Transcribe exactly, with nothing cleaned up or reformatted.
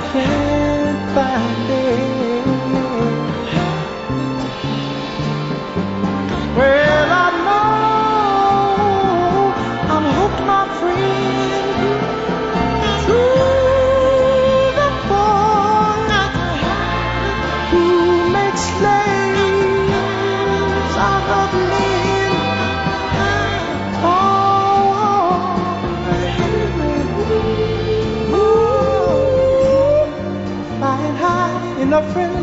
can't find it. Well, I know I'm hooked, my friend, through the phone who makes slaves out of men. Oh, ooh, flying high in a friendly